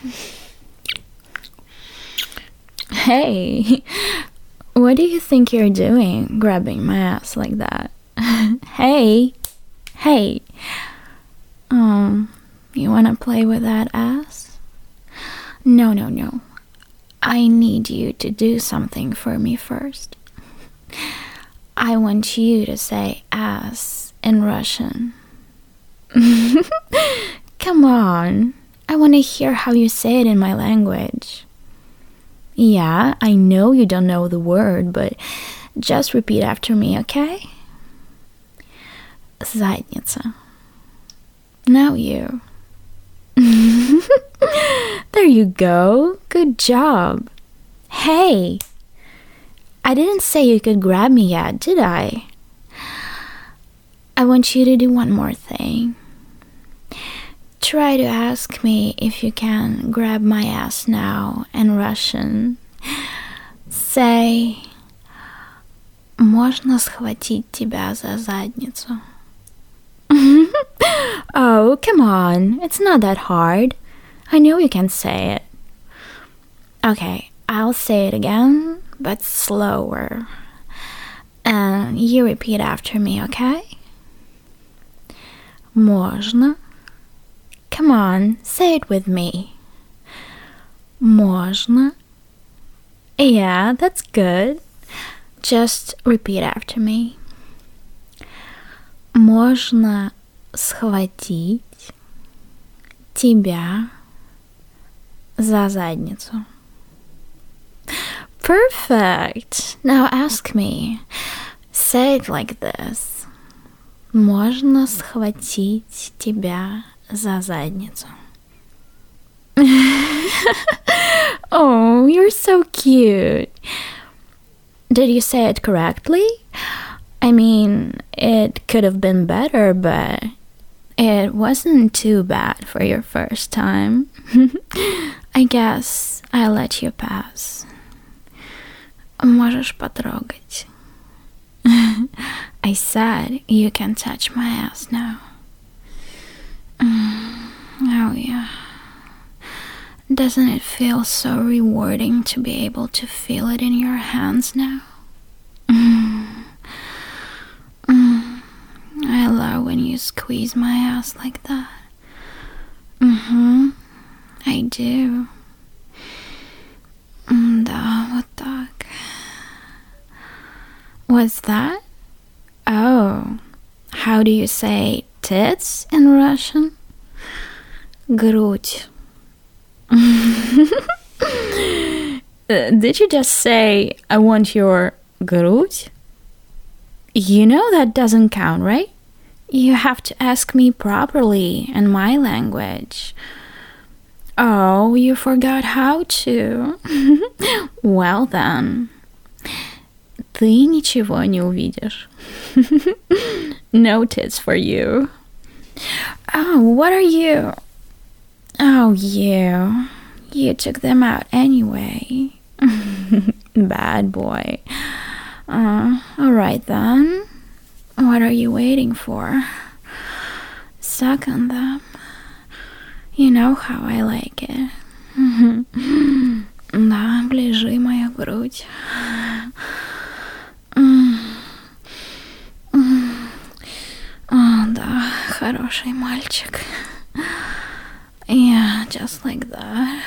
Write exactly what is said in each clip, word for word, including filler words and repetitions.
Hey, what do you think you're doing, grabbing my ass like that? Hey, hey. Um, you wanna play with that ass? No, no, no. I need you to do something for me first. I want you to say ass in Russian. Come on. I want to hear how you say it in my language. Yeah, I know you don't know the word, but just repeat after me, okay? Задница. Now you. There you go. Good job. Hey, I didn't say you could grab me yet, did I? I want you to do one more thing. Try to ask me if you can grab my ass now in Russian. Say, можно схватить тебя за задницу? Oh, come on. It's not that hard. I know you can say it. Okay, I'll say it again, but slower. And you repeat after me, okay? Можно. Come on, say it with me. Можно. Yeah, that's good. Just repeat after me. Можно схватить тебя за задницу. Perfect. Now ask me. Say it like this. Можно схватить тебя за задницу. Oh, you're so cute. Did you say it correctly? I mean, it could have been better, but it wasn't too bad for your first time. I guess I'll let you pass. Можешь потрогать. I said you can touch my ass now. Oh yeah. Doesn't it feel so rewarding to be able to feel it in your hands now? Mm. Mm. I love when you squeeze my ass like that. Mm-hmm. I do. Да, вот так. What's that? Oh, how do you say tits in Russian? Грудь. Did you just say, I want your грудь? You know that doesn't count, right? You have to ask me properly in my language. Oh, you forgot how to. Well then. Ты ничего не увидишь. No tits for you. Oh, what are you? Oh, you. You took them out anyway. Bad boy. Uh, alright then. What are you waiting for? Suck on them. You know how I like it. Да, оближи мою грудь. О, да, хороший мальчик. Yeah, just like that.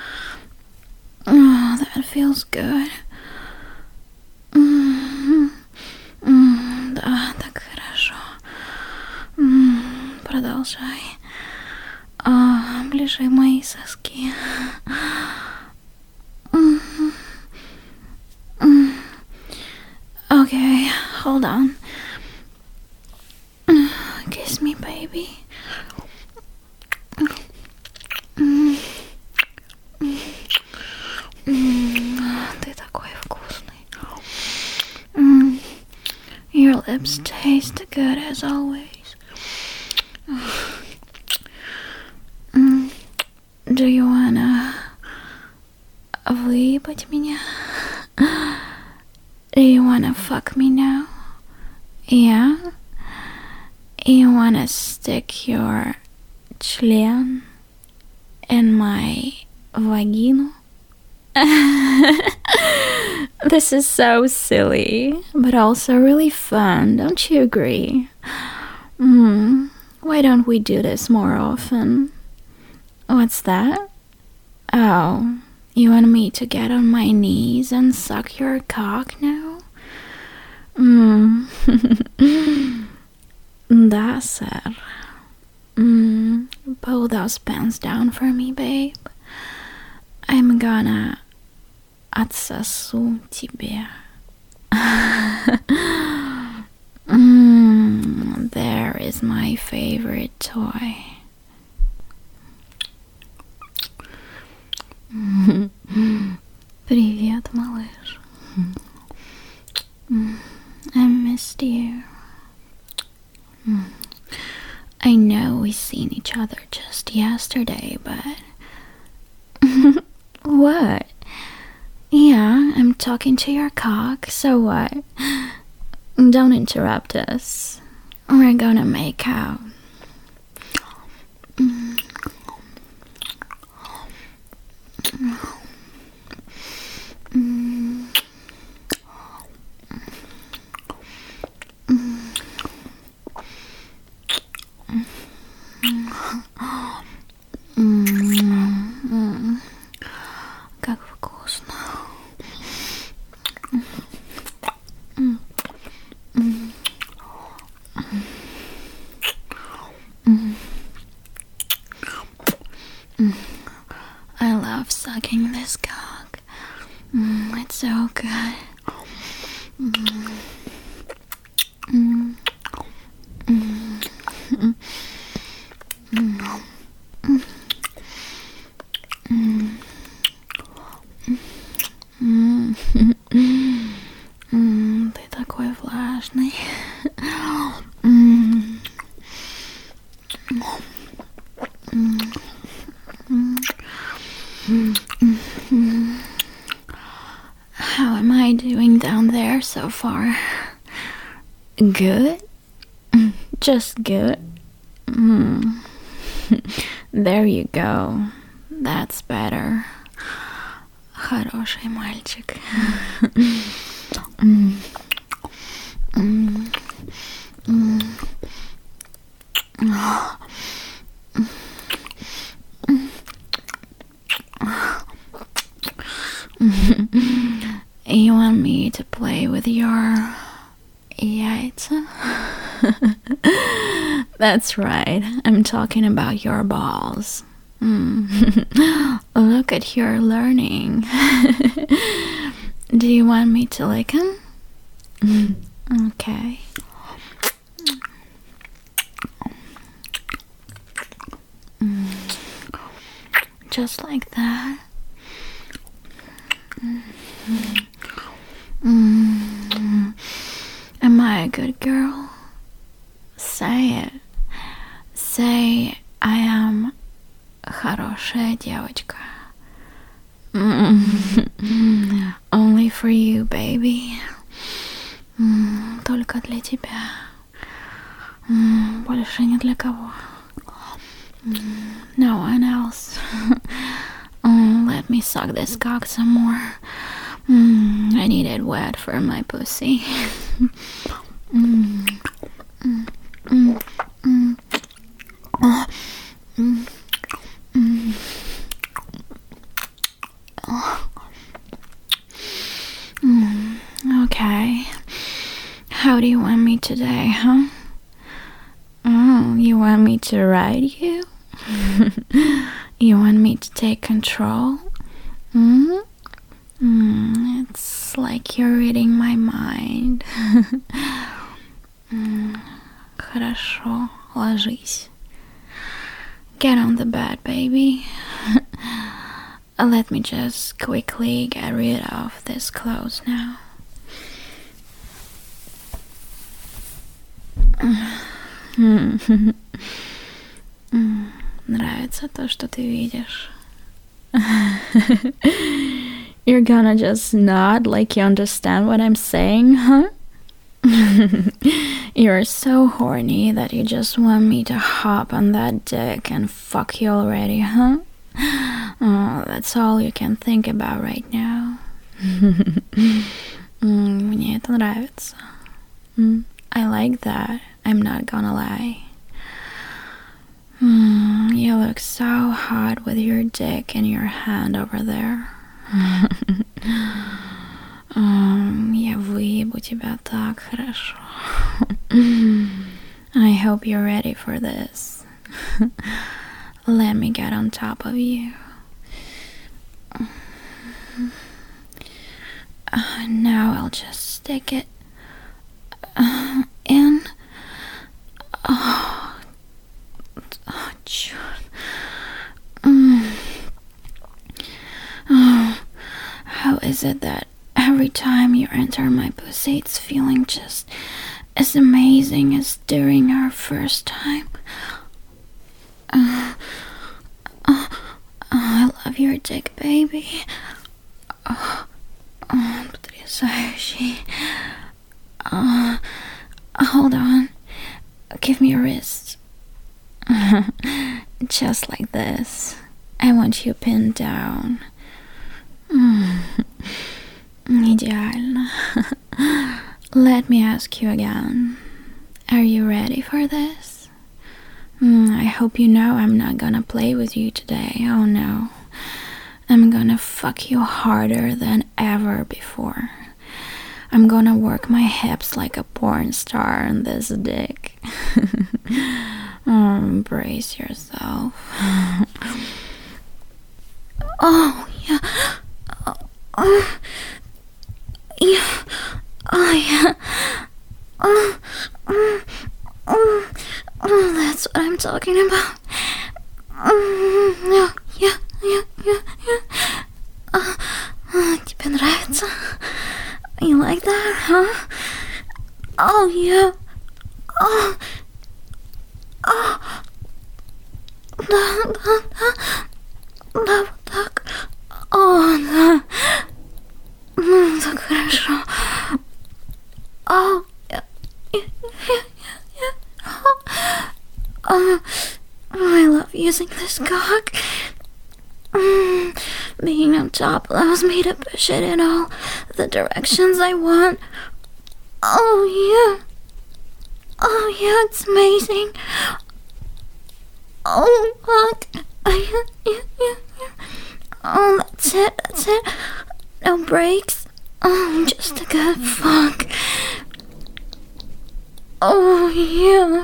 Oh, that feels good. Mm-hmm. Mm, да, так хорошо. Mm, продолжай. Oh, оближи мои соски. Mm-hmm. Mm. Okay, hold on. Kiss me, baby. Ты такой вкусный. Your lips taste good as always. Do you wanna выебать меня? Do you wanna fuck me now? Yeah? You wanna stick your член in my Vaginu? This is so silly, but also really fun, don't you agree? Hmm, why don't we do this more often? What's that? Oh, you want me to get on my knees and suck your cock now? Hmm. That's it. Hmm. Pull those pants down for me, babe. I'm gonna отсосу тебе. Mm, there is my favorite toy. Привет, малыш. I missed you. I know we've seen each other just yesterday, but... What? Yeah, I'm talking to your cock, so what? Don't interrupt us. We're gonna make out. Как вкусно. I love sucking this cock. Mm, it's so good. Mm. Mm. Mm. Mm. Mm. Mm. Mm. Mm. Ты такой влажный. Mm. Mm. Mm. How am I doing down there so far? Good? Just good? Mm. There you go. That's better. Хороший мальчик. Mm. Mm. Mm. You want me to play with your яйца? That's right, I'm talking about your balls. Mm. Look at your learning. Do you want me to lick him? Mm. Okay. Mm. Just like that. Mm. Mm. Am I a good girl? Say it. Say I am хорошая девочка. Mm. Only for you, baby. Mm. Только для тебя. Mm. Больше ни для кого. Mm. No one else. Mm. Let me suck this cock some more. Mm. I need it wet for my pussy. Mm. Mm. Mm. Mm. Oh. Mm. Mm. Oh. Mm. Okay. How do you want me today, huh? Oh, you want me to ride you? You want me to take control? Mm? Mm, it's like you're reading my mind. Mm, хорошо, ложись. Get on the bed, baby. Let me just quickly get rid of this clothes now. Нравится то, что ты видишь. You're gonna just nod like you understand what I'm saying, huh? You're so horny that you just want me to hop on that dick and fuck you already, huh? Oh, that's all you can think about right now. Mm, мне это нравится. Mm, I like that. I'm not gonna lie. Mm, you look so hot with your dick in your hand over there. um, я выебу тебя так хорошо. I hope you're ready for this. Let me get on top of you. Uh, now I'll just stick it uh, in. Oh, oh, mm. Oh, how is it that every time you enter my pussy, it's feeling just as amazing as during our first time? Uh, oh, oh, I love your dick, baby. Oh, oh, потрясающий. Uh, hold on. Give me your wrist. Just like this. I want you pinned down. Mm. Идеально. Let me ask you again. Are you ready for this? Mm, I hope you know I'm not gonna play with you today. Oh no. I'm gonna fuck you harder than ever before. I'm gonna work my hips like a porn star on this dick. Oh, brace yourself. Oh, yeah. Oh, oh, yeah. Oh, yeah. Oh, oh, oh, oh, that's what I'm talking about. Oh, yeah, yeah, yeah, yeah. Uh, uh, тебе нравится? You like that, huh? Oh, yeah. Oh. Oh. Да, да, да. Да, вот так. О, да. Ну, так хорошо. Oh, yeah, yeah, yeah, yeah, yeah. Oh, oh, I love using this cock. Mm, being on top allows me to push it in all the directions I want. Oh, yeah. Oh, yeah, it's amazing. Oh, fuck. Oh, yeah, yeah, yeah, yeah. Oh, that's it, that's it. No breaks. Oh, just a good fuck. Oh, yeah.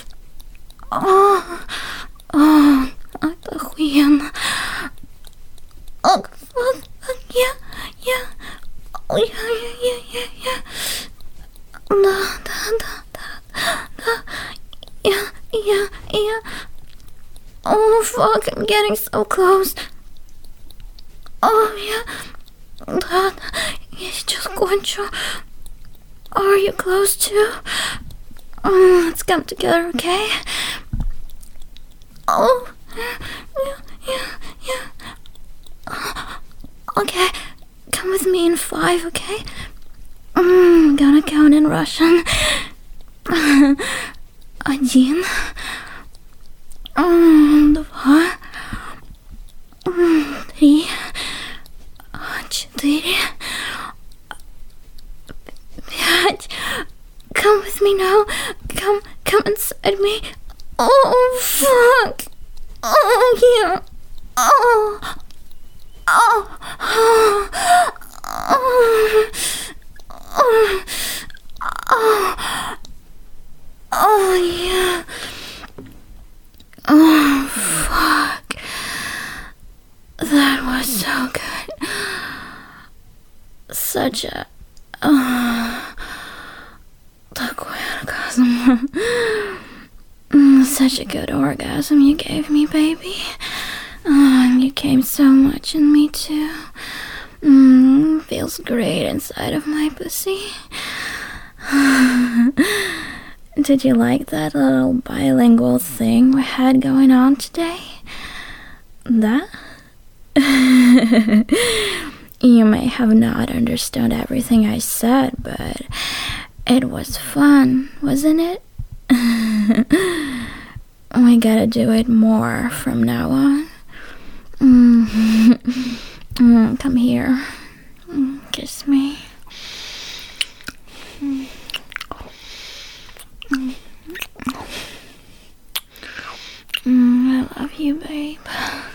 Oh, oh, это охуенно. Oh, fuck, fuck, yeah, yeah. Oh, yeah, yeah, yeah, yeah, yeah. Да, да, да, да, да. Yeah, yeah, yeah. Oh, fuck, I'm getting so close. Oh, yeah. Да, я сейчас кончу. Are you close too? Oh, let's come together, okay? Oh, yeah, yeah, yeah. Okay, come with me in five, okay? I'm gonna count in Russian. Один. Два. Три. Четыре. Пять. Come with me now. Come, come inside me. Oh, fuck. Oh, yeah. Oh. Oh. Oh. Oh. Oh. Oh. Oh, yeah. Oh, fuck. That was so good. Such a... Uh, такой оргазм. Such a good orgasm you gave me, baby. Oh, and you came so much in me, too. Mm, feels great inside of my pussy. Did you like that little bilingual thing we had going on today? That? You may have not understood everything I said, but it was fun, wasn't it? We gotta do it more from now on. Mm-hmm. Mm, come here. Mm, kiss me. Mm. Mm. Mm, I love you, babe.